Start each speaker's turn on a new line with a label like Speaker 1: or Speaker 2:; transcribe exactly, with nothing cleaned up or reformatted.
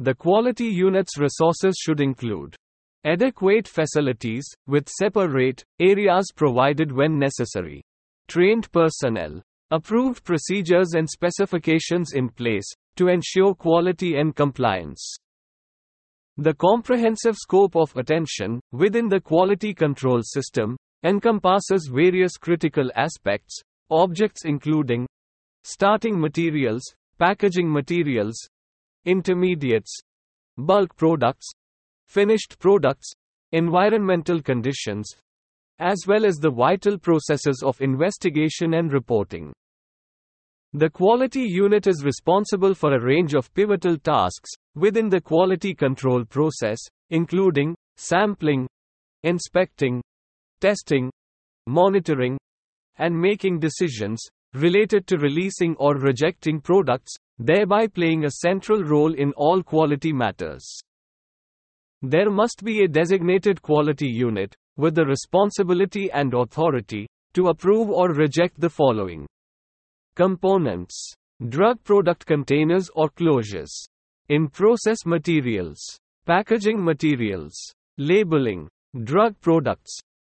Speaker 1: The quality unit's resources should include adequate facilities, with separate areas provided when necessary, trained personnel, approved procedures and specifications in place to ensure quality and compliance. The comprehensive scope of attention within the quality control system encompasses various critical aspects, objects including starting materials, packaging materials, intermediates, bulk products, finished products, environmental conditions, as well as the vital processes of investigation and reporting. The quality unit is responsible for a range of pivotal tasks within the quality control process, including sampling, inspecting, testing, monitoring, and making decisions related to releasing or rejecting products, thereby playing a central role in all quality matters. There must be a designated quality unit with the responsibility and authority to approve or reject the following components: drug product containers or closures, in-process materials, packaging materials, labeling, drug products,